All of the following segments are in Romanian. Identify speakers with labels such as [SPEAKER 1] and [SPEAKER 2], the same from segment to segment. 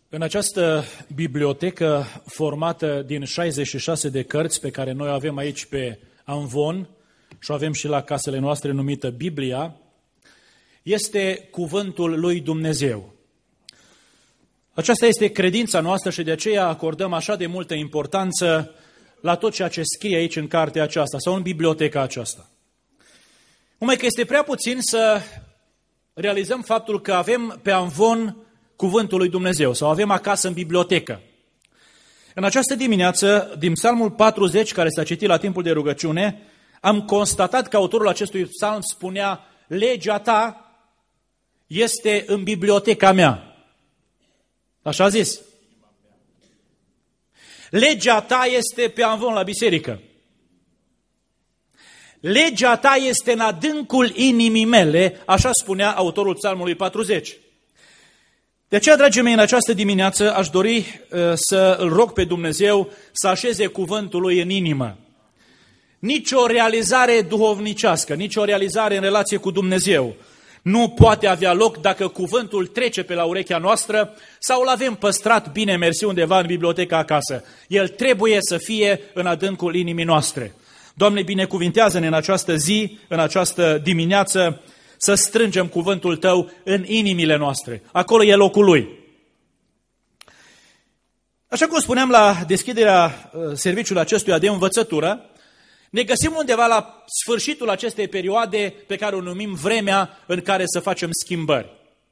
[SPEAKER 1] În această bibliotecă formată din 66 de cărți pe care noi o avem aici pe Amvon și o avem și la casele noastre numită Biblia, este cuvântul lui Dumnezeu. Aceasta este credința noastră și de aceea acordăm așa de multă importanță la tot ceea ce scrie aici în cartea aceasta sau în biblioteca aceasta. Numai că este prea puțin să realizăm faptul că avem pe Amvon cuvântul lui Dumnezeu sau avem acasă în bibliotecă. În această dimineață, din Psalmul 40, care s-a citit la timpul de rugăciune, am constatat că autorul acestui psalm spunea: legea ta este în biblioteca mea. Așa a zis. Legea ta este pe Amvon la biserică. Legea ta este în adâncul inimii mele, așa spunea autorul Psalmului 40. De aceea, dragii mei, în această dimineață aș dori să îl rog pe Dumnezeu să așeze cuvântul lui în inimă. Nici o realizare duhovnicească, nici o realizare în relație cu Dumnezeu nu poate avea loc dacă cuvântul trece pe la urechea noastră sau îl avem păstrat bine mersi undeva în biblioteca acasă. El trebuie să fie în adâncul inimii noastre. Doamne, binecuvintează-ne în această zi, în această dimineață, să strângem cuvântul Tău în inimile noastre. Acolo e locul Lui. Așa cum spuneam la deschiderea serviciului acestuia de învățătură, ne găsim undeva la sfârșitul acestei perioade pe care o numim vremea în care să facem schimbări.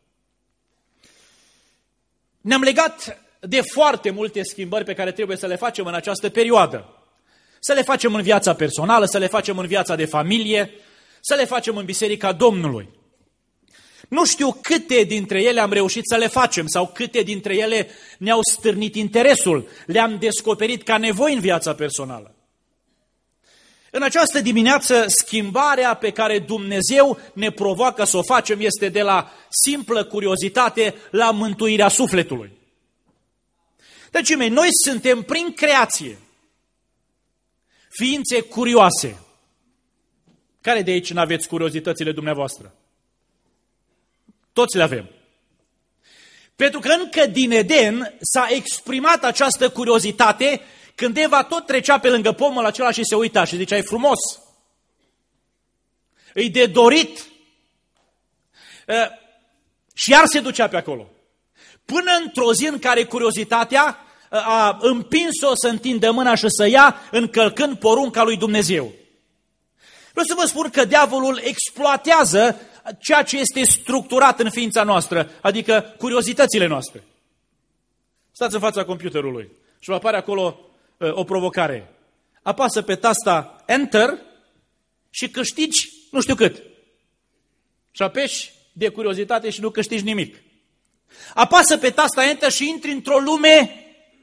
[SPEAKER 1] Ne-am legat de foarte multe schimbări pe care trebuie să le facem în această perioadă. Să le facem în viața personală, să le facem în viața de familie, să le facem în Biserica Domnului. Nu știu câte dintre ele am reușit să le facem sau câte dintre ele ne-au stârnit interesul, le-am descoperit ca nevoi în viața personală. În această dimineață, schimbarea pe care Dumnezeu ne provoacă să o facem este de la simplă curiozitate la mântuirea sufletului. Dragii mei, noi suntem prin creație ființe curioase. Care de aici n-aveți curiozitățile dumneavoastră? Toți le avem. Pentru că încă din Eden s-a exprimat această curiozitate când Eva tot trecea pe lângă pomul acela și se uita și zicea: e frumos, e de dorit. Și iar se ducea pe acolo. Până într-o zi în care curiozitatea a împins-o să întindă mâna și să ia, încălcând porunca lui Dumnezeu. Vreau să vă spun că diavolul exploatează ceea ce este structurat în ființa noastră, adică curiozitățile noastre. Stați în fața computerului și vă apare acolo o provocare. Apasă pe tasta Enter și câștigi nu știu cât. Și apeși de curiozitate și nu câștigi nimic. Apasă pe tasta Enter și intri într-o lume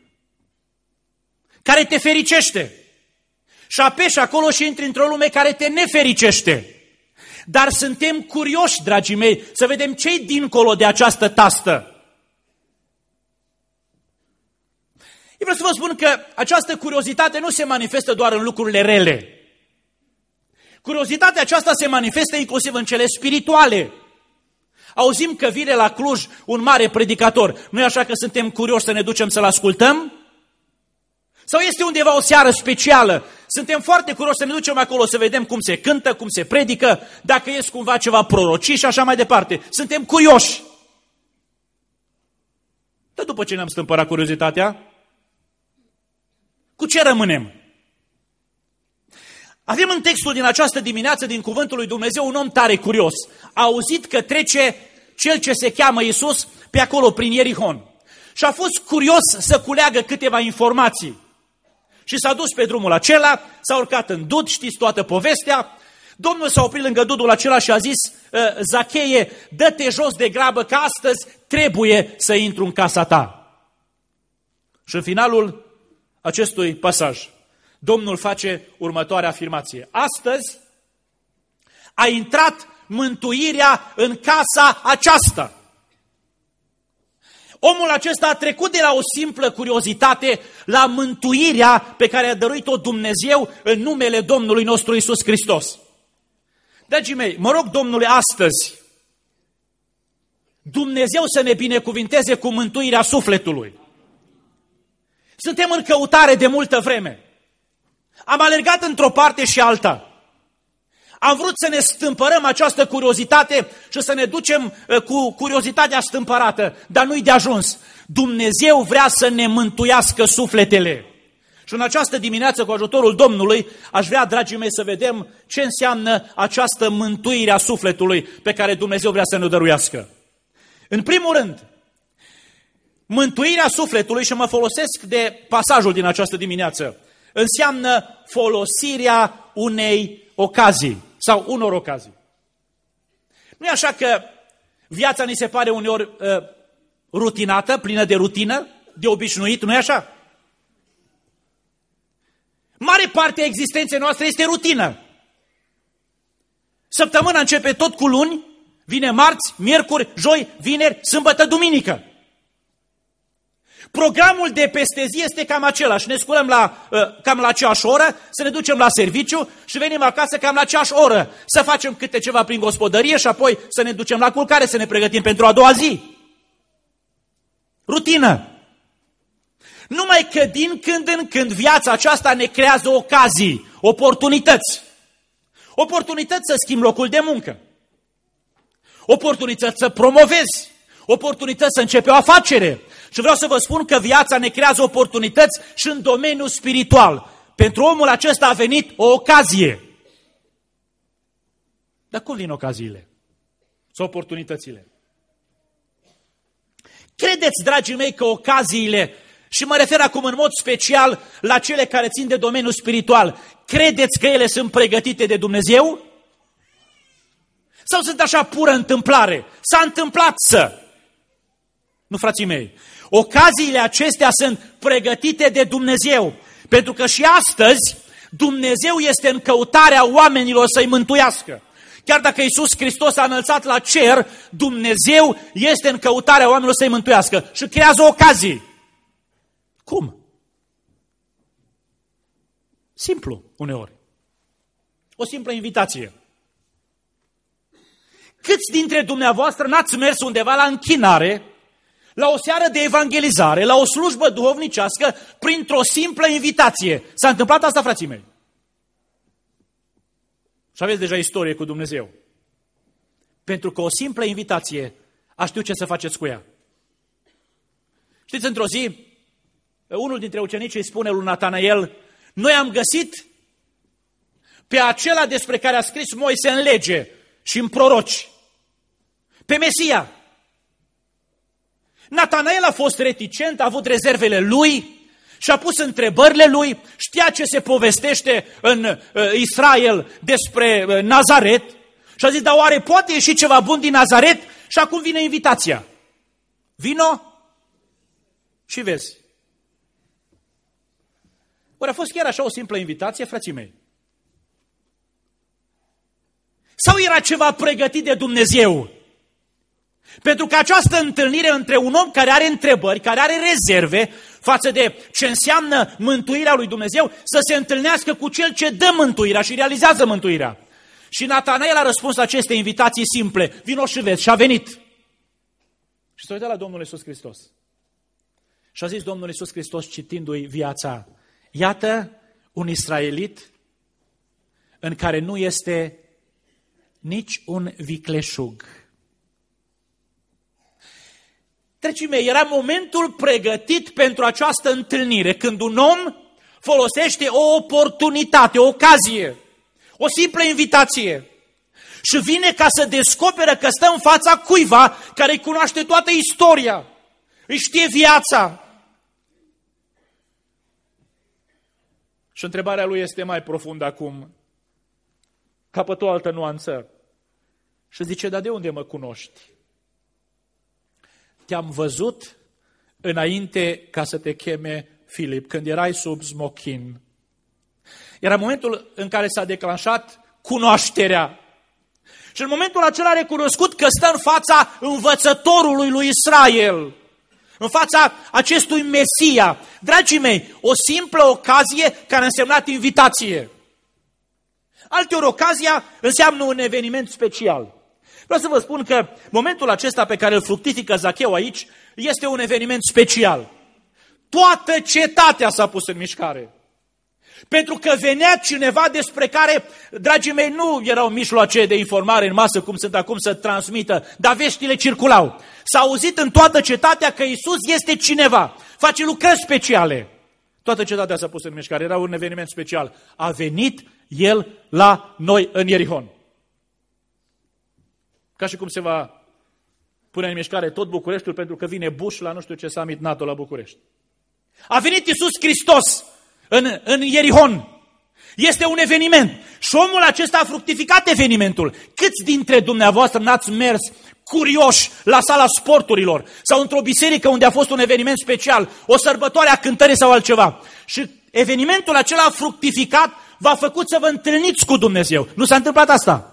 [SPEAKER 1] care te fericește. Și apeși acolo și intri într-o lume care te nefericește. Dar suntem curioși, dragii mei, să vedem ce-i dincolo de această tastă. Eu vreau să vă spun că această curiozitate nu se manifestă doar în lucrurile rele. Curiozitatea aceasta se manifestă inclusiv în cele spirituale. Auzim că vine la Cluj un mare predicator. Nu e așa că suntem curioși să ne ducem să-l ascultăm? Sau este undeva o seară specială? Suntem foarte curioși să ne ducem acolo să vedem cum se cântă, cum se predică, dacă ies cumva ceva prorocii și așa mai departe. Suntem curioși. Dar după ce ne-am stâmpărat curiozitatea, cu ce rămânem? Avem în textul din această dimineață, din cuvântul lui Dumnezeu, un om tare curios. A auzit că trece cel ce se cheamă Iisus pe acolo, prin Ierihon. Și a fost curios să culeagă câteva informații. Și s-a dus pe drumul acela, s-a urcat în dud, știți toată povestea. Domnul s-a oprit lângă dudul acela și a zis: Zacheie, dă-te jos de grabă că astăzi trebuie să intru în casa ta. Și în finalul acestui pasaj, Domnul face următoarea afirmație: astăzi a intrat mântuirea în casa aceasta. Omul acesta a trecut de la o simplă curiozitate la mântuirea pe care a dăruit-o Dumnezeu în numele Domnului nostru Iisus Hristos. Dragii mei, mă rog Domnule astăzi Dumnezeu să ne binecuvinteze cu mântuirea sufletului. Suntem în căutare de multă vreme. Am alergat într-o parte și alta. Am vrut să ne stâmpărăm această curiozitate și să ne ducem cu curiozitatea stâmpărată, dar nu-i de ajuns. Dumnezeu vrea să ne mântuiască sufletele. Și în această dimineață, cu ajutorul Domnului, aș vrea, dragii mei, să vedem ce înseamnă această mântuire a sufletului pe care Dumnezeu vrea să ne dăruiască. În primul rând, mântuirea sufletului, și mă folosesc de pasajul din această dimineață, înseamnă folosirea unei ocazii sau unor ocazii. Nu e așa că viața ni se pare uneori rutinată, plină de rutină, de obișnuit, nu e așa? Mare parte a existenței noastre este rutină. Săptămâna începe tot cu luni, vine marți, miercuri, joi, vineri, sâmbătă, duminică. Programul de peste zi este cam același. Ne sculăm cam la aceeași oră, să ne ducem la serviciu și venim acasă cam la aceeași oră. Să facem câte ceva prin gospodărie și apoi să ne ducem la culcare, să ne pregătim pentru a doua zi. Rutină. Numai că din când în când viața aceasta ne creează ocazii, oportunități. Oportunități să schimbi locul de muncă. Oportunități să promovezi. Oportunități să începi o afacere. Și vreau să vă spun că viața ne creează oportunități și în domeniul spiritual. Pentru omul acesta a venit o ocazie. Dar cum vin ocaziile? Sau oportunitățile? Credeți, dragii mei, că ocaziile, și mă refer acum în mod special la cele care țin de domeniul spiritual, credeți că ele sunt pregătite de Dumnezeu? Sau sunt așa pură întâmplare? S-a întâmplat să... Nu, frații mei, ocaziile acestea sunt pregătite de Dumnezeu, pentru că și astăzi Dumnezeu este în căutarea oamenilor să-i mântuiască. Chiar dacă Iisus Hristos a înălțat la cer, Dumnezeu este în căutarea oamenilor să-i mântuiască și creează ocazii. Cum? Simplu, uneori. O simplă invitație. Câți dintre dumneavoastră n-ați mers undeva la închinare, la o seară de evangelizare, la o slujbă duhovnicească, printr-o simplă invitație? S-a întâmplat asta, frații mei? Și aveți deja istorie cu Dumnezeu. Pentru că o simplă invitație, a știu ce să faceți cu ea. Știți, într-o zi, unul dintre ucenici îi spune lui Natanael: noi am găsit pe acela despre care a scris Moise în lege și în proroci, pe Mesia. Natanael a fost reticent, a avut rezervele lui și a pus întrebările lui, știa ce se povestește în Israel despre Nazaret și a zis: dar oare poate ieși ceva bun din Nazaret? Și acum vine invitația. Vino și vezi. Ori a fost chiar așa o simplă invitație, frații mei? Sau era ceva pregătit de Dumnezeu? Pentru că această întâlnire între un om care are întrebări, care are rezerve față de ce înseamnă mântuirea lui Dumnezeu, să se întâlnească cu cel ce dă mântuirea și realizează mântuirea. Și Natanael a răspuns la aceste invitații simple: vino și vezi. Și a venit. Și s-a uitat la Domnul Iisus Hristos. Și a zis Domnul Iisus Hristos, citindu-i viața: iată un israelit în care nu este nici un vicleșug. Dragii mei, era momentul pregătit pentru această întâlnire, când un om folosește o oportunitate, o ocazie, o simplă invitație și vine ca să descoperă că stă în fața cuiva care îi cunoaște toată istoria, îi știe viața. Și întrebarea lui este mai profundă acum, capătă o altă nuanță și zice: dar de unde mă cunoști? Te-am văzut înainte ca să te cheme Filip, când erai sub smochin. Era momentul în care s-a declanșat cunoașterea. Și în momentul acela a recunoscut că stă în fața învățătorului lui Israel, în fața acestui Mesia. Dragii mei, o simplă ocazie care a însemnat invitație. Alteori ocazia înseamnă un eveniment special. Vreau să vă spun că momentul acesta pe care îl fructifică Zacheu aici este un eveniment special. Toată cetatea s-a pus în mișcare. Pentru că venea cineva despre care, dragii mei, nu erau mijloace de informare în masă cum sunt acum să transmită, dar veștile circulau. S-a auzit în toată cetatea că Iisus este cineva, face lucrări speciale. Toată cetatea s-a pus în mișcare, era un eveniment special. A venit El la noi în Ierihon. Ca și cum se va pune în mișcare tot Bucureștiul pentru că vine Bush la nu știu ce summit NATO la București. A venit Iisus Hristos în Ierihon. Este un eveniment. Și omul acesta a fructificat evenimentul. Câți dintre dumneavoastră n-ați mers curioși la sala sporturilor sau într-o biserică unde a fost un eveniment special, o sărbătoare a cântării sau altceva? Și evenimentul acela fructificat v-a făcut să vă întâlniți cu Dumnezeu. Nu s-a întâmplat asta?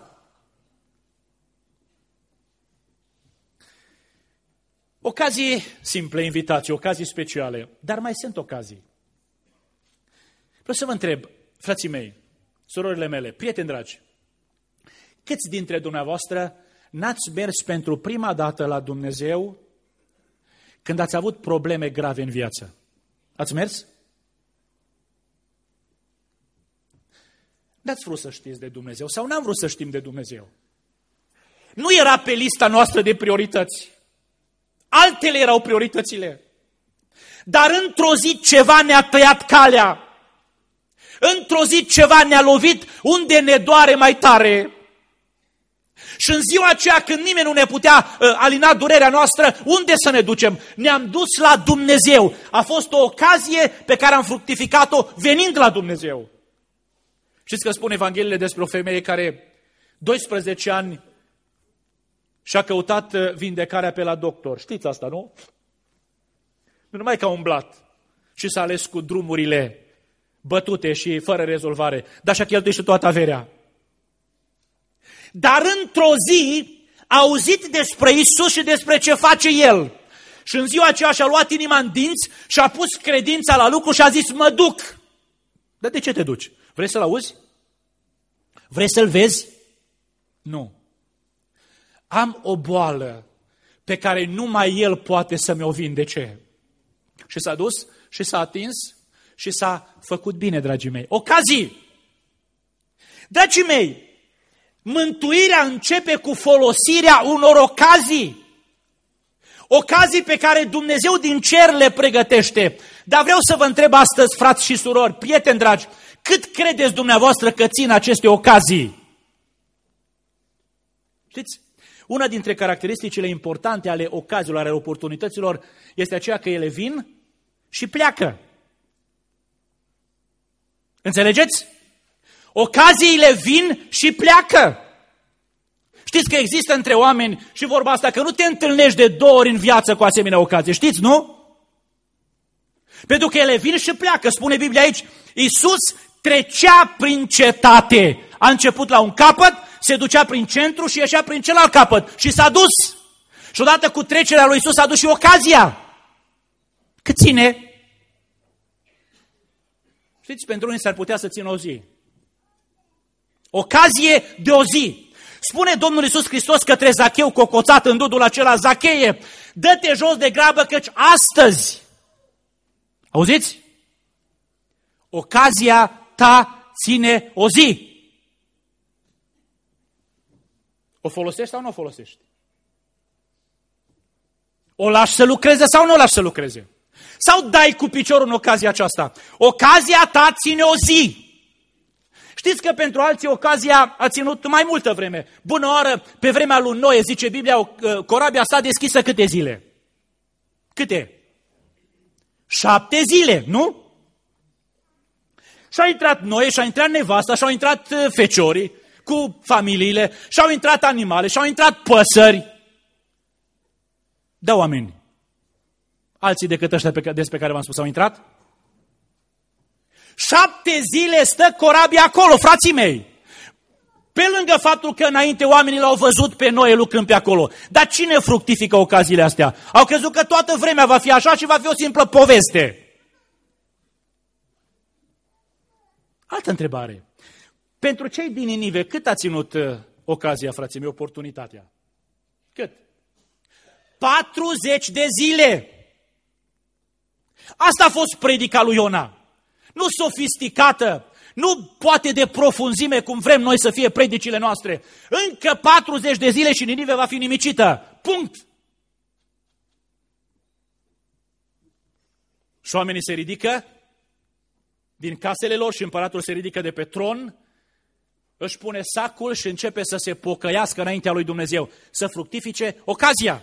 [SPEAKER 1] Ocazii simple, invitații, ocazii speciale, dar mai sunt ocazii. Vreau să vă întreb, frații mei, surorile mele, prieteni dragi, câți dintre dumneavoastră n-ați mers pentru prima dată la Dumnezeu când ați avut probleme grave în viață? Ați mers? N-ați vrut să știți de Dumnezeu sau n-am vrut să știm de Dumnezeu. Nu era pe lista noastră de priorități. Altele erau prioritățile. Dar într-o zi ceva ne-a tăiat calea. Într-o zi ceva ne-a lovit unde ne doare mai tare. Și în ziua aceea când nimeni nu ne putea alina durerea noastră, unde să ne ducem? Ne-am dus la Dumnezeu. A fost o ocazie pe care am fructificat-o venind la Dumnezeu. Știți că spun Evangheliile despre o femeie care 12 ani și-a căutat vindecarea pe la doctor. Știți asta, nu? Nu numai că a umblat și s-a ales cu drumurile bătute și fără rezolvare, dar și-a cheltuit și toată averea. Dar într-o zi a auzit despre Iisus și despre ce face El. Și în ziua aceea și-a luat inima în dinți și a pus credința la lucru și a zis, mă duc. Dar de ce te duci? Vrei să-L auzi? Vrei să-L vezi? Nu. Am o boală pe care numai El poate să mi-o vindece. Și s-a dus și s-a atins și s-a făcut bine, dragii mei. Ocazii! Dragii mei, mântuirea începe cu folosirea unor ocazii. Ocazii pe care Dumnezeu din cer le pregătește. Dar vreau să vă întreb astăzi, frați și surori, prieteni dragi, cât credeți dumneavoastră că țin aceste ocazii? Știți? Una dintre caracteristicile importante ale ocaziilor, ale oportunităților, este aceea că ele vin și pleacă. Înțelegeți? Ocaziile vin și pleacă. Știți că există între oameni și vorba asta că nu te întâlnești de 2 ori în viață cu asemenea ocazie. Știți, nu? Pentru că ele vin și pleacă. Spune Biblia aici, Iisus trecea prin cetate. A început la un capăt, se ducea prin centru și ieșea prin celălalt capăt. Și s-a dus. Și odată cu trecerea lui Iisus s-a dus și ocazia. Cât ține? Știți, pentru unii s-ar putea să țină o zi. Ocazie de o zi. Spune Domnul Iisus Hristos către Zacheu cocoțat în dudul acela, Zacheie, dă-te jos de grabă căci astăzi, auziți? Ocazia ta ține o zi. O folosești sau nu o folosești? O lași să lucreze sau nu o lași să lucreze? Sau dai cu piciorul în ocazia aceasta? Ocazia ta ține o zi. Știți că pentru alții ocazia a ținut mai multă vreme. Bună oară, pe vremea lui Noe, zice Biblia, corabia s-a deschisă câte zile? Câte? 7 zile, nu? Și-a intrat Noe, și-a intrat nevasta, și-au intrat feciorii cu familiile, și-au intrat animale, și-au intrat păsări. Da, oameni. Alții decât ăștia despre care v-am spus au intrat? 7 zile stă corabia acolo, frații mei. Pe lângă faptul că înainte oamenii l-au văzut pe Noe lucrând pe acolo. Dar cine fructifică ocaziile astea? Au crezut că toată vremea va fi așa și va fi o simplă poveste. Altă întrebare. Pentru cei din Ninive, cât a ținut ocazia, frații mei, oportunitatea? Cât? 40 de zile. Asta a fost predica lui Iona. Nu sofisticată, nu poate de profunzime cum vrem noi să fie predicile noastre. Încă 40 de zile și Ninive va fi nimicită. Punct. Și oamenii se ridică din casele lor și împăratul se ridică de pe tron, își pune sacul și începe să se pocăiască înaintea lui Dumnezeu, să fructifice ocazia.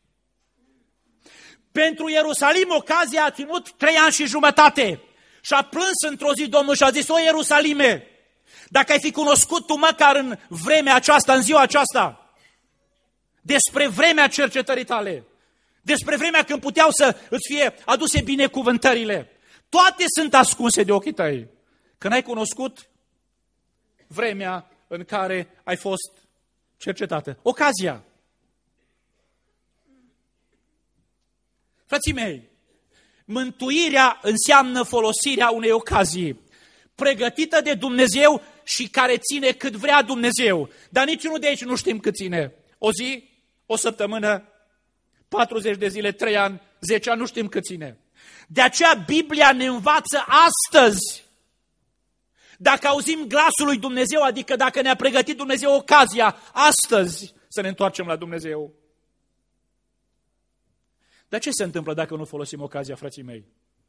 [SPEAKER 1] Pentru Ierusalim ocazia a ținut 3 ani și jumătate și a plâns într-o zi Domnul și a zis: o Ierusalime, dacă ai fi cunoscut tu măcar în vremea aceasta, în ziua aceasta, despre vremea cercetării tale, despre vremea când puteau să îți fie aduse binecuvântările, toate sunt ascunse de ochii tăi. Când ai cunoscut vremea în care ai fost cercetată. Ocazia. Frații mei, mântuirea înseamnă folosirea unei ocazii pregătită de Dumnezeu și care ține cât vrea Dumnezeu. Dar niciunul de aici nu știm cât ține. O zi, o săptămână, 40 de zile, 3 ani, 10 ani, nu știm cât ține. De aceea Biblia ne învață astăzi. Dacă auzim glasul lui Dumnezeu, adică dacă ne-a pregătit Dumnezeu ocazia, astăzi să ne întoarcem la Dumnezeu. Dar ce se întâmplă dacă nu folosim ocazia, frații mei?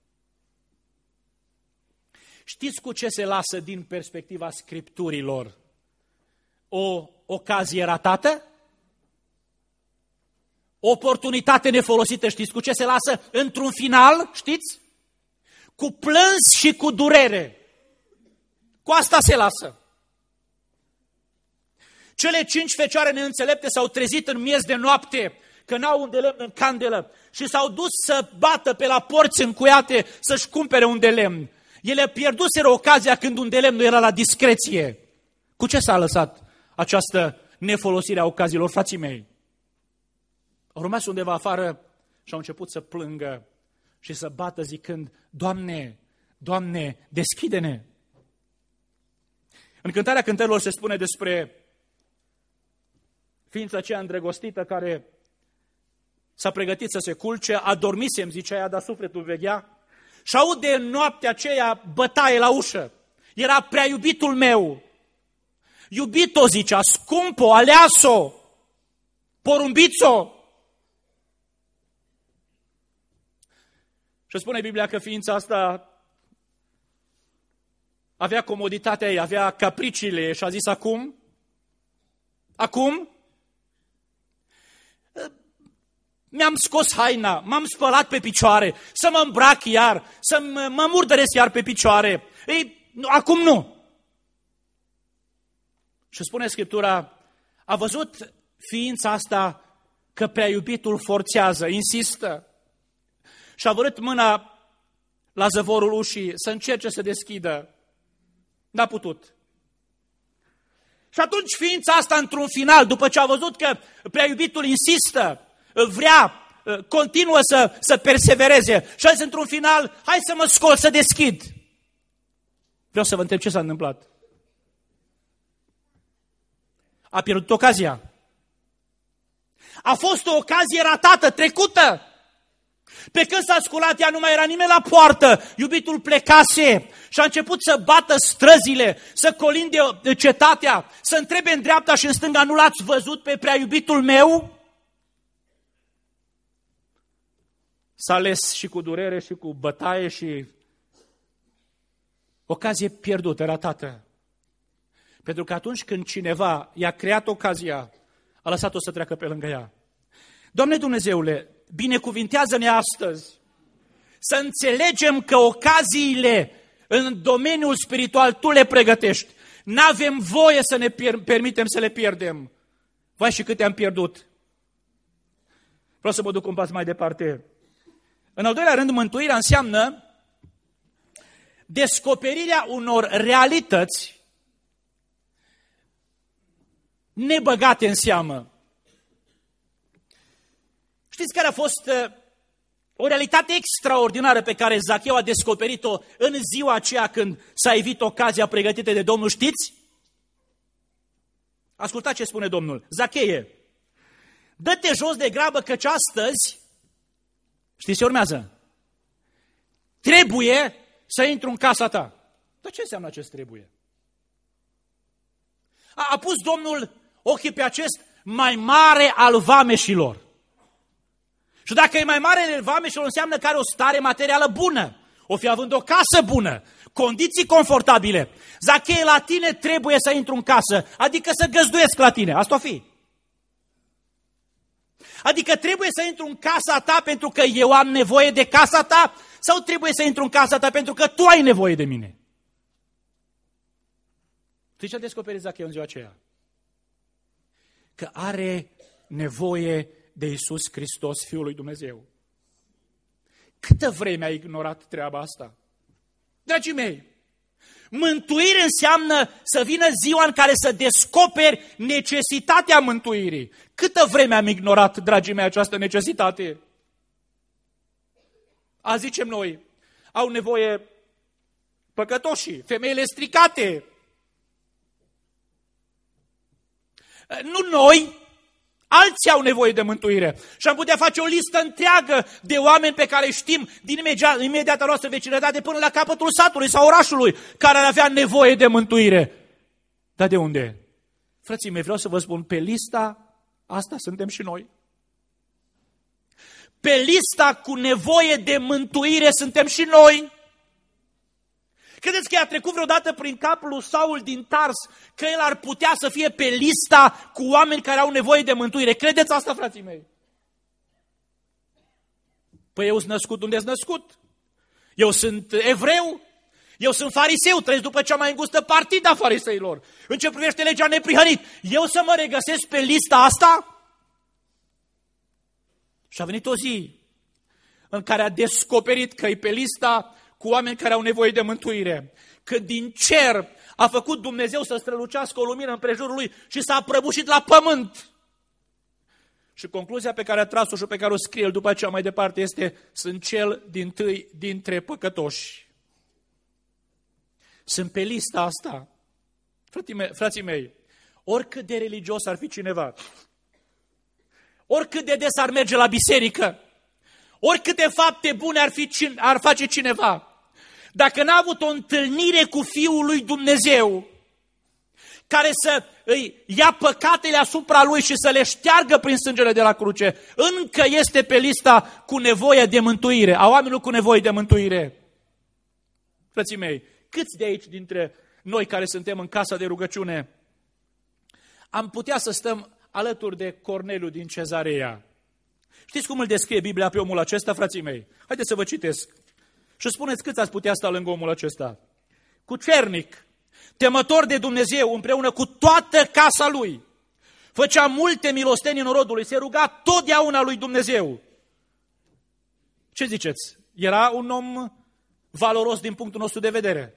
[SPEAKER 1] Știți cu ce se lasă din perspectiva Scripturilor o ocazie ratată? O oportunitate nefolosită, știți cu ce se lasă? Într-un final, știți? Cu plâns și cu durere. Cu asta se lasă. Cele 5 fecioare neînțelepte s-au trezit în miez de noapte, că n-au un de lemn în candelă, și s-au dus să bată pe la porți încuiate să-și cumpere un de lemn. Ele pierduseră ocazia când un de lemn nu era la discreție. Cu ce s-a lăsat această nefolosire a ocaziilor, frații mei? Au rămas undeva afară și au început să plângă și să bată zicând: Doamne, Doamne, deschide-ne! În Cântarea Cântărilor se spune despre ființa aceea îndrăgostită care s-a pregătit să se culce, adormisem, zicea ea, dar sufletul veghea, și aude în noaptea aceea bătaie la ușă. Era prea iubitul meu. Iubito, zicea, scumpo, aleaso, porumbițo. Și spune Biblia că ființa asta avea comoditatea ei, avea capriciile și a zis: acum, mi-am scos haina, m-am spălat pe picioare, să mă îmbrac iar, să mă murdăresc iar pe picioare. Ei, acum nu. Și spune Scriptura, a văzut ființa asta că prea iubitul forțează, insistă. Și a vărât mâna la zăvorul ușii să încerce să deschidă. N-a putut. Și atunci ființa asta, într-un final, după ce a văzut că prea iubitul insistă, vrea, continuă să persevereze, și a zis într-un final: hai să mă scol, să deschid. Vreau să vă întreb ce s-a întâmplat. A pierdut ocazia. A fost o ocazie ratată, trecută. Pe când s-a sculat, ea nu mai era nimeni la poartă, iubitul plecase și a început să bată străzile, să colinde cetatea, să întrebe în dreapta și în stânga: nu l-ați văzut pe prea iubitul meu? S-a ales și cu durere și cu bătaie și ocazie pierdută, ratată. Pentru că atunci când cineva i-a creat ocazia, a lăsat-o să treacă pe lângă ea. Doamne Dumnezeule, binecuvintează-ne astăzi să înțelegem că ocaziile în domeniul spiritual Tu le pregătești. N-avem voie să ne permitem să le pierdem. Vai, și câte am pierdut. Vreau să mă duc un pas mai departe. În al doilea rând, mântuirea înseamnă descoperirea unor realități nebăgate în seamă. Știți care a fost o realitate extraordinară pe care Zacheu a descoperit-o în ziua aceea când s-a evit ocazia pregătită de Domnul, știți? Ascultați ce spune Domnul. Zacheie, Dă-te jos de grabă căci astăzi, știți ce urmează? Trebuie să intru în casa ta. Dar ce înseamnă acest trebuie? A pus Domnul ochii pe acest mai mare al vameșilor. Și dacă e mai mare al vameșilor, înseamnă că are o stare materială bună. O fi având o casă bună, condiții confortabile. Zachei, la tine trebuie să intru în casă, adică să găzduiesc la tine. Asta o fi. Adică trebuie să intru în casa ta pentru că eu am nevoie de casa ta sau trebuie să intru în casa ta pentru că tu ai nevoie de mine? Știi ce a descoperit Zacheu în ziua aceea? Că are nevoie de Iisus Hristos, Fiul lui Dumnezeu. Câtă vreme ai ignorat treaba asta? Dragii mei, mântuire înseamnă să vină ziua în care să descoperi necesitatea mântuirii. Câtă vreme am ignorat, dragii mei, această necesitate? Azi zicem noi, au nevoie păcătoșii, femeile stricate. Nu noi, alții au nevoie de mântuire. Și am putea face o listă întreagă de oameni pe care știm din imediata noastră vecinătate până la capătul satului sau orașului care ar avea nevoie de mântuire. Dar de unde? Frații mei, vreau să vă spun, pe lista asta suntem și noi. Pe lista cu nevoie de mântuire suntem și noi. Credeți că i-a trecut vreodată prin capul lui Saul din Tars că el ar putea să fie pe lista cu oameni care au nevoie de mântuire? Credeți asta, frații mei? Păi eu sunt născut unde sunt născut. Eu sunt evreu. Eu sunt fariseu, trăiesc după cea mai îngustă partidă a fariseilor. În ce privește legea neprihănit, eu să mă regăsesc pe lista asta? Și a venit o zi în care a descoperit că e pe lista cu oameni care au nevoie de mântuire. Că din cer a făcut Dumnezeu să strălucească o lumină împrejurul lui și s-a prăbușit la pământ. Și concluzia pe care a tras-o și pe care o scrie el după aceea mai departe este: sunt cel dintâi dintre păcătoși. Sunt pe lista asta. Frații mei, oricât de religios ar fi cineva, oricât de des ar merge la biserică, oricâte fapte bune ar face cineva, dacă n-a avut o întâlnire cu Fiul lui Dumnezeu, care să îi ia păcatele asupra lui și să le șteargă prin sângele de la cruce, încă este pe lista cu nevoie de mântuire, a oamenilor cu nevoie de mântuire. Frații mei, câți de aici dintre noi care suntem în casa de rugăciune am putea să stăm alături de Corneliu din Cezarea? Știți cum îl descrie Biblia pe omul acesta, frații mei? Haideți să vă citesc. Și spuneți câți ați putea sta lângă omul acesta. Cucernic, temător de Dumnezeu împreună cu toată casa lui. Făcea multe milostenii în rodul lui, se ruga totdeauna lui Dumnezeu. Ce ziceți? Era un om valoros din punctul nostru de vedere.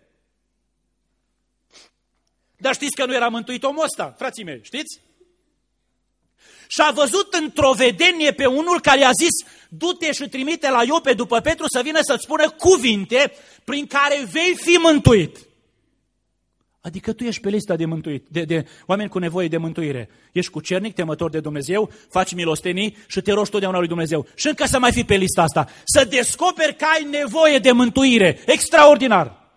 [SPEAKER 1] Dar știți că nu era mântuit omul ăsta, frații mei, știți? Și a văzut într-o vedenie pe unul care i-a zis: du-te și trimite la Iope după Petru să vină să-ți spună cuvinte prin care vei fi mântuit. Adică tu ești pe lista de mântuit, de oameni cu nevoie de mântuire. Ești cucernic, temător de Dumnezeu, faci milostenii și te rogi totdeauna lui Dumnezeu. Și încă să mai fii pe lista asta, să descoperi că ai nevoie de mântuire. Extraordinar!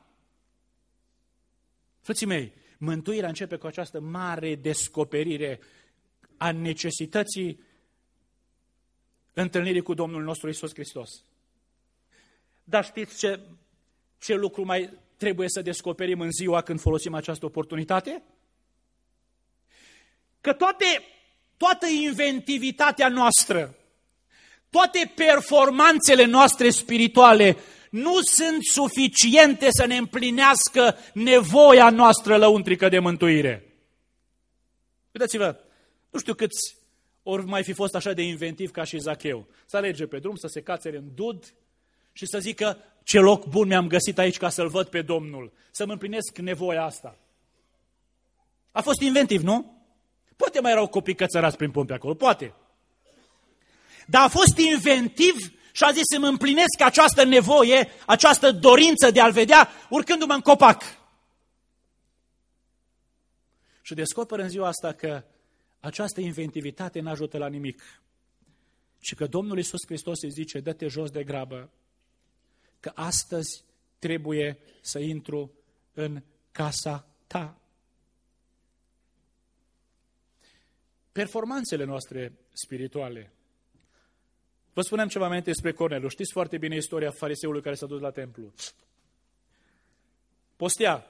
[SPEAKER 1] Frații mei, mântuirea începe cu această mare descoperire a necesității întâlnirii cu Domnul nostru Iisus Hristos. Dar știți ce lucru mai trebuie să descoperim în ziua când folosim această oportunitate? Că toată inventivitatea noastră, toate performanțele noastre spirituale nu sunt suficiente să ne împlinească nevoia noastră lăuntrică de mântuire. Uitați-vă, nu știu câți ori mai fi fost așa de inventiv ca și Zacheu. Să alerge pe drum, să se cațere în dud și să zică: ce loc bun mi-am găsit aici ca să-L văd pe Domnul, să-mi împlinesc nevoia asta. A fost inventiv, nu? Poate mai erau copii cățărați prin pompe acolo, poate. Dar a fost inventiv și a zis: să-mi împlinesc această nevoie, această dorință de a-L vedea urcându-mă în copac. Și descoperă în ziua asta că această inventivitate n-ajută la nimic. Și că Domnul Iisus Hristos îi zice, dă-te jos de grabă, că astăzi trebuie să intru în casa ta. Performanțele noastre spirituale. Vă spunem ceva înainte despre Corneliu. Știți foarte bine istoria fariseului care s-a dus la templu. Postea,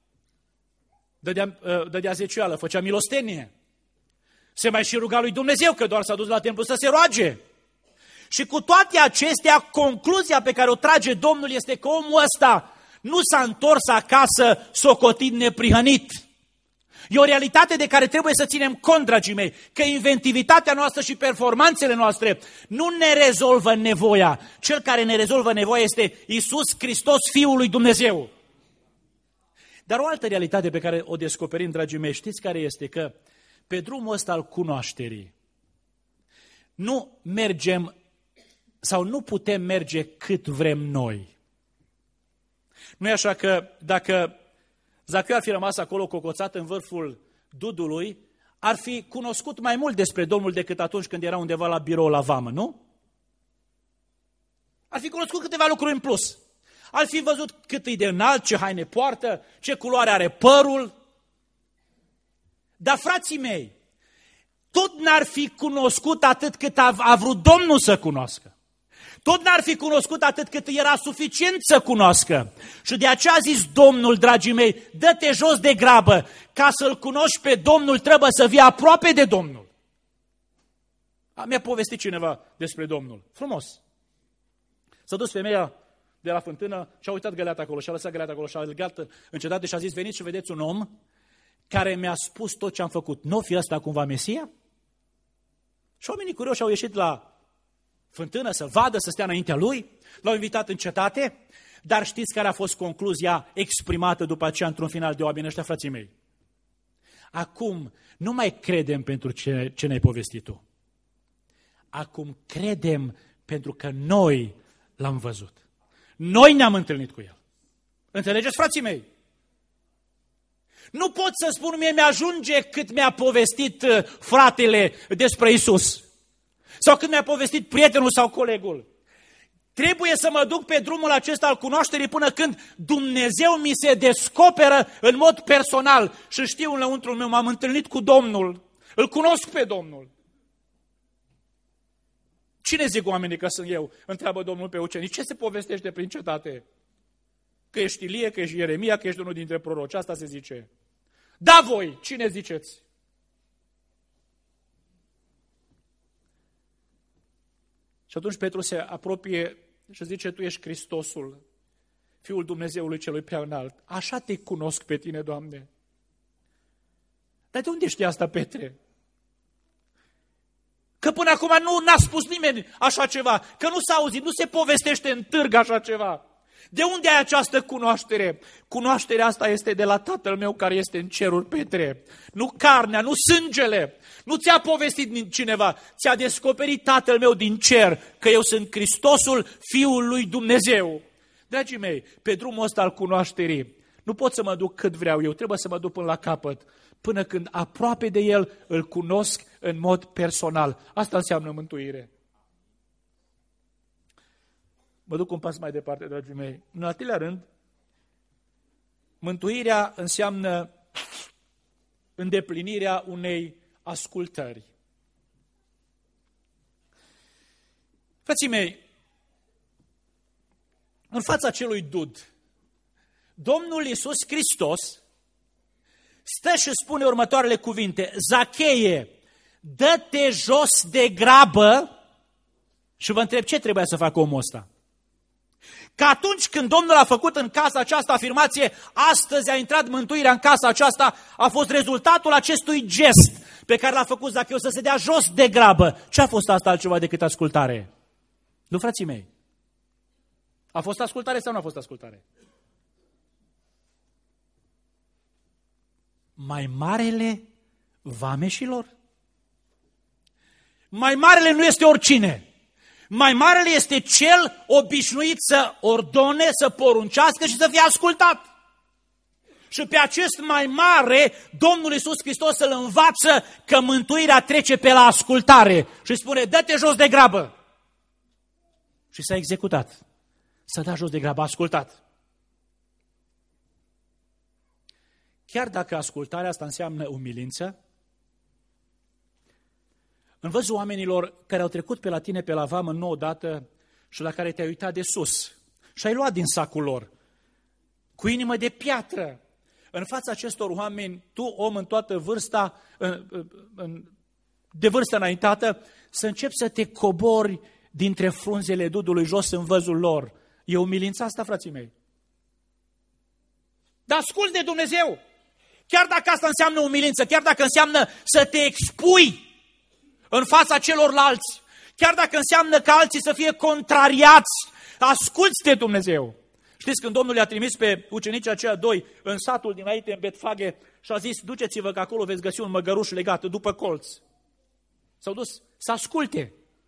[SPEAKER 1] dădea zeciuială, făcea milostenie. Se mai și ruga lui Dumnezeu, că doar s-a dus la templu să se roage. Și cu toate acestea, concluzia pe care o trage Domnul este că omul ăsta nu s-a întors acasă socotit neprihănit. E o realitate de care trebuie să ținem cont, dragii mei, că inventivitatea noastră și performanțele noastre nu ne rezolvă nevoia. Cel care ne rezolvă nevoia este Iisus Hristos, Fiul lui Dumnezeu. Dar o altă realitate pe care o descoperim, dragii mei, știți care este? Că pe drumul ăsta al cunoașterii nu mergem sau nu putem merge cât vrem noi. Nu e așa că dacă Zacău ar fi rămas acolo cocoțat în vârful dudului, ar fi cunoscut mai mult despre Domnul decât atunci când era undeva la birou la vamă, nu? Ar fi cunoscut câteva lucruri în plus. Ar fi văzut cât e de înalt, ce haine poartă, ce culoare are părul. Dar, frații mei, tot n-ar fi cunoscut atât cât a vrut Domnul să cunoască. Tot n-ar fi cunoscut atât cât era suficient să cunoască. Și de aceea a zis Domnul, dragii mei, dă-te jos de grabă, ca să-L cunoști pe Domnul, trebuie să vii aproape de Domnul. Mi-a povestit cineva despre Domnul. Frumos. S-a dus femeia de la fântână și a uitat găleata acolo, și a lăsat găleata acolo și a legat în cetate și a zis, veniți și vedeți un om care mi-a spus tot ce am făcut. Nu fi ăsta cumva Mesia? Și oamenii curioși au ieșit la fântână să vadă, să stea înaintea lui, l-au invitat în cetate, dar știți care a fost concluzia exprimată după aceea într-un final de oameni ăștia, frații mei? Acum nu mai credem pentru ce ne-ai povestit tu. Acum credem pentru că noi l-am văzut. Noi ne-am întâlnit cu el. Înțelegeți, frații mei? Nu pot să spun mie mi-ajunge cât mi-a povestit fratele despre Iisus. Sau când mi-a povestit prietenul sau colegul. Trebuie să mă duc pe drumul acesta al cunoașterii până când Dumnezeu mi se descoperă în mod personal și știu înăuntrul meu, m-am întâlnit cu Domnul, îl cunosc pe Domnul. Cine zic oamenii că sunt eu? Întreabă Domnul pe ucenici. Ce se povestește prin cetate? Că ești Ilie, că ești Ieremia, că ești unul dintre proroci. Asta se zice. Da voi, cine ziceți? Și atunci Petru se apropie și zice, tu ești Hristosul, Fiul Dumnezeului celui prea înalt. Așa te cunosc pe tine, Doamne. Dar de unde știi asta, Petre? Că până acum n-a spus nimeni așa ceva, că nu s-a auzit, nu se povestește în târg așa ceva. De unde ai această cunoaștere? Cunoașterea asta este de la Tatăl meu care este în ceruri, Petre. Nu carnea, nu sângele. Nu ți-a povestit cineva, ți-a descoperit Tatăl meu din cer că eu sunt Hristosul, Fiul lui Dumnezeu. Dragii mei, pe drumul ăsta al cunoașterii, nu pot să mă duc cât vreau eu, trebuie să mă duc până la capăt, până când aproape de El îl cunosc în mod personal. Asta înseamnă mântuire. Mă duc un pas mai departe, dragii mei. În al treilea rând, mântuirea înseamnă îndeplinirea unei ascultări. Frații mei, în fața acelui dud, Domnul Iisus Hristos stă și spune următoarele cuvinte: Zacheie, dă-te jos de grabă. Și vă întreb, ce trebuia să facă omul ăsta? Că atunci când Domnul a făcut în casa aceasta afirmație, astăzi a intrat mântuirea în casa aceasta, a fost rezultatul acestui gest pe care l-a făcut Zacheu, să se dea jos de grabă. Ce a fost asta altceva decât ascultare? Nu, frații mei? A fost ascultare sau nu a fost ascultare? Mai marele vameșilor? Mai marele nu este oricine. Mai marele este cel obișnuit să ordone, să poruncească și să fie ascultat. Și pe acest mai mare, Domnul Iisus Hristos îl învață că mântuirea trece pe la ascultare și spune, dă-te jos de grabă. Și s-a executat. S-a dat jos de grabă, a ascultat. Chiar dacă ascultarea asta înseamnă umilință, în văzul oamenilor care au trecut pe la tine pe la vamă nouă dată și la care te-ai uitat de sus și ai luat din sacul lor, cu inimă de piatră, în fața acestor oameni, tu, om în toată vârsta, de vârstă înaintată, să începi să te cobori dintre frunzele dudului jos în văzul lor. E umilința asta, frații mei? Dar asculți de Dumnezeu! Chiar dacă asta înseamnă umilință, chiar dacă înseamnă să te expui în fața celorlalți, chiar dacă înseamnă ca alții să fie contrariați, asculți de Dumnezeu! Știți, când Domnul i-a trimis pe ucenicii aceia doi în satul dinainte, în Betfage, și a zis, duceți-vă că acolo veți găsi un măgăruș legat după colț. S-au dus să asculte.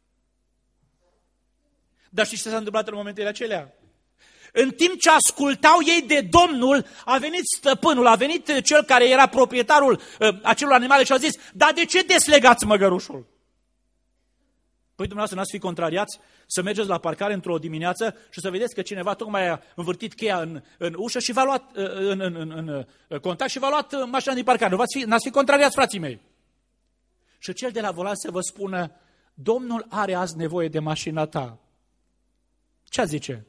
[SPEAKER 1] Dar știți ce s-a întâmplat în momentele acelea? În timp ce ascultau ei de Domnul, a venit stăpânul, a venit cel care era proprietarul acelor animale și a zis, dar de ce deslegați măgărușul? Păi dumneavoastră n-ați fi contrariați să mergeți la parcare într-o dimineață și să vedeți că cineva tocmai a învârtit cheia în ușă și v-a luat în contact și v-a luat mașina din parcare. N-ați fi contrariați, frații mei. Și cel de la volan să vă spună, Domnul are azi nevoie de mașina ta. Ce zice?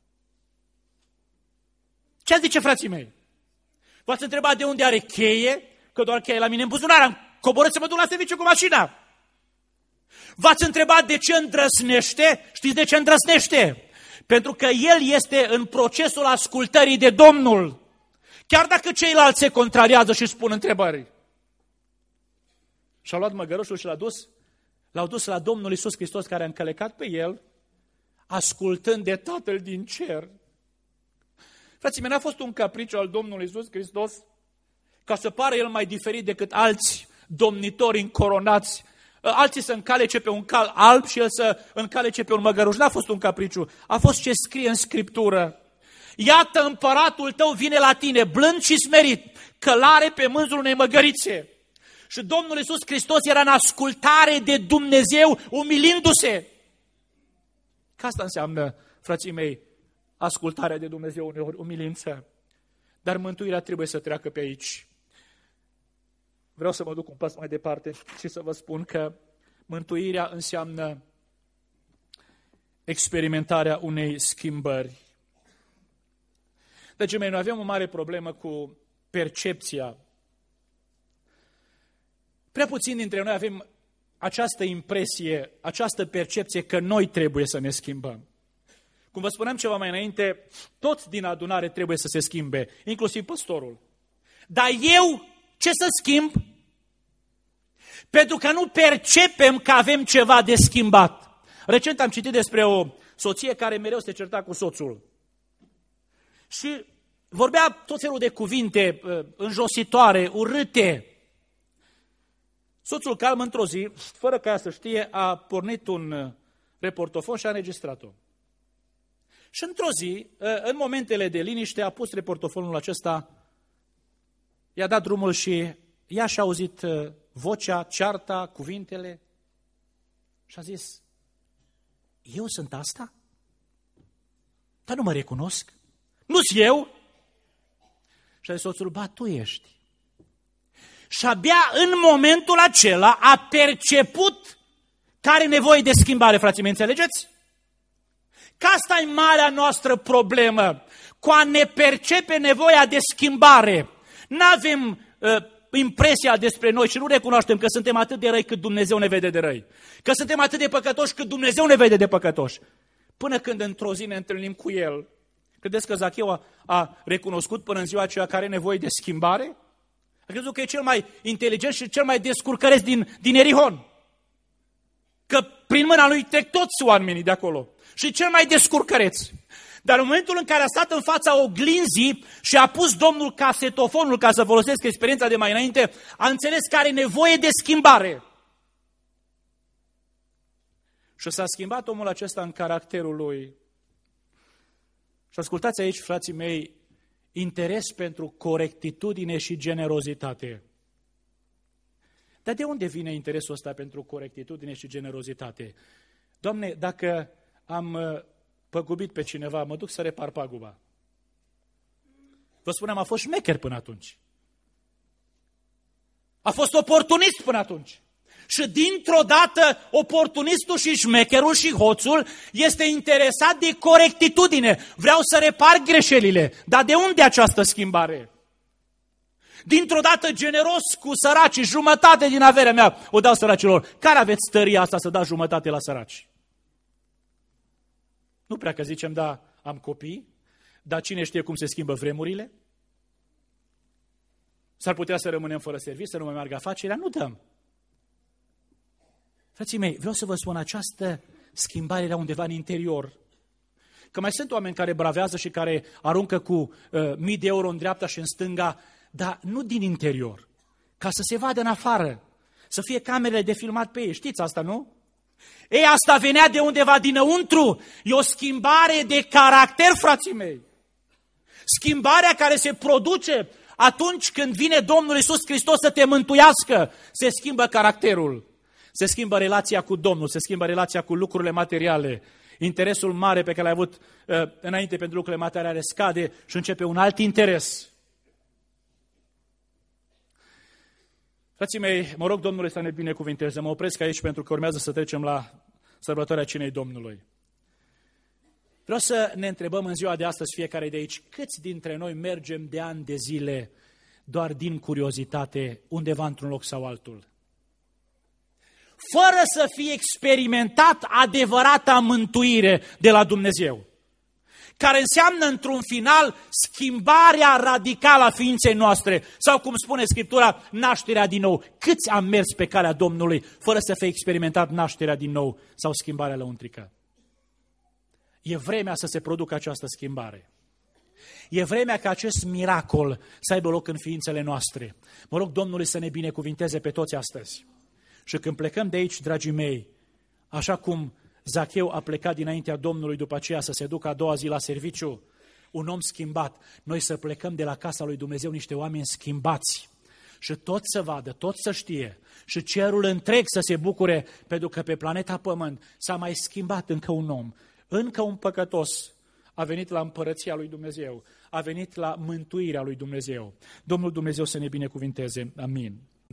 [SPEAKER 1] Ce zice, frații mei? V-ați întrebat de unde are cheie? Că doar cheia e la mine în buzunar. Am coborât să mă duc la serviciu cu mașina. V-ați întrebat de ce îndrăsnește? Știți de ce îndrăsnește? Pentru că el este în procesul ascultării de Domnul. Chiar dacă ceilalți se contrariază și spun întrebări. Și-a luat măgărușul și l-au dus la Domnul Iisus Hristos, care a încălecat pe el, ascultând de Tatăl din cer. Frații mei, n-a fost un capriciu al Domnului Iisus Hristos ca să pară el mai diferit decât alți domnitori încoronați, alții să încalece pe un cal alb și el să încalece pe un măgăruș. N-a fost un capriciu, a fost ce scrie în Scriptură. Iată, împăratul tău vine la tine, blând și smerit, călare pe mânzul unei măgărițe. Și Domnul Iisus Hristos era în ascultare de Dumnezeu, umilindu-se. Că asta înseamnă, frații mei, ascultarea de Dumnezeu, uneori umilință. Dar mântuirea trebuie să treacă pe aici. Vreau să mă duc un pas mai departe și să vă spun că mântuirea înseamnă experimentarea unei schimbări. Dragii mei, noi avem o mare problemă cu percepția. Prea puțini dintre noi avem această impresie, această percepție că noi trebuie să ne schimbăm. Cum vă spuneam ceva mai înainte, toți din adunare trebuie să se schimbe, inclusiv păstorul. Dar eu ce să schimb? Pentru că nu percepem că avem ceva de schimbat. Recent am citit despre o soție care mereu se certa cu soțul. Și vorbea tot felul de cuvinte înjositoare, urâte. Soțul calm într-o zi, fără ca ea să știe, a pornit un reportofon și a înregistrat-o. Și într-o zi, în momentele de liniște, a pus reportofonul acesta, i-a dat drumul și ea și-a auzit vocea, cearta, cuvintele și a zis, eu sunt asta? Dar nu mă recunosc. Nu-s eu? Și a zis soțul, ba, tu ești. Și abia în momentul acela a perceput că are nevoie de schimbare, frații mei, înțelegeți? Că asta e marea noastră problemă, cu a ne percepe nevoia de schimbare. N-avem impresia despre noi și nu recunoaștem că suntem atât de răi cât Dumnezeu ne vede de răi. Că suntem atât de păcătoși cât Dumnezeu ne vede de păcătoși. Până când într-o zi ne întâlnim cu El. Credeți că Zacheu a recunoscut până în ziua aceea că are nevoie de schimbare? A crezut că e cel mai inteligent și cel mai descurcăreț din Erihon. Că prin mâna lui trec toți oamenii de acolo. Și cel mai descurcăreț. Dar în momentul în care a stat în fața oglinzii și a pus Domnul casetofonul, ca să folosesc experiența de mai înainte, a înțeles că are nevoie de schimbare. Și s-a schimbat omul acesta în caracterul lui. Și ascultați aici, frații mei, interes pentru corectitudine și generozitate. Dar de unde vine interesul ăsta pentru corectitudine și generozitate? Doamne, dacă am păgubit pe cineva, mă duc să repar paguba. Vă spuneam, a fost șmecher până atunci. A fost oportunist până atunci. Și dintr-o dată, oportunistul și șmecherul și hoțul este interesat de corectitudine. Vreau să repar greșelile. Dar de unde această schimbare? Dintr-o dată generos cu săracii, jumătate din averea mea o dau săracilor. Care aveți tăria asta să dați jumătate la săraci? Nu prea că zicem, da, am copii, dar cine știe cum se schimbă vremurile? S-ar putea să rămânem fără serviciu, să nu mai meargă afacerea? Nu dăm. Frații mei, vreau să vă spun, această schimbare era undeva în interior. Că mai sunt oameni care bravează și care aruncă cu mii de euro în dreapta și în stânga, dar nu din interior, ca să se vadă în afară, să fie camerele de filmat pe ei. Știți asta, nu? Ei, asta venea de undeva dinăuntru. E o schimbare de caracter, frații mei. Schimbarea care se produce atunci când vine Domnul Iisus Hristos să te mântuiască. Se schimbă caracterul, se schimbă relația cu Domnul, se schimbă relația cu lucrurile materiale. Interesul mare pe care l-ai avut înainte pentru lucrurile materiale scade și începe un alt interes. Frații mei, mă rog Domnului să ne binecuvinteze. Mă opresc aici pentru că urmează să trecem la sărbătoarea Cinei Domnului. Vreau să ne întrebăm în ziua de astăzi, fiecare de aici, câți dintre noi mergem de ani de zile doar din curiozitate undeva într-un loc sau altul? Fără să fie experimentat adevărata mântuire de la Dumnezeu, care înseamnă într-un final schimbarea radicală a ființei noastre, sau cum spune Scriptura, nașterea din nou. Câți am mers pe calea Domnului fără să fie experimentat nașterea din nou sau schimbarea lăuntrică? E vremea să se producă această schimbare. E vremea ca acest miracol să aibă loc în ființele noastre. Mă rog Domnului să ne binecuvinteze pe toți astăzi. Și când plecăm de aici, dragii mei, așa cum Zacheu a plecat dinaintea Domnului după aceea să se ducă a doua zi la serviciu, un om schimbat, noi să plecăm de la casa lui Dumnezeu niște oameni schimbați și tot să vadă, tot să știe și cerul întreg să se bucure, pentru că pe planeta Pământ s-a mai schimbat încă un om, încă un păcătos a venit la împărăția lui Dumnezeu, a venit la mântuirea lui Dumnezeu. Domnul Dumnezeu să ne binecuvinteze. Amin.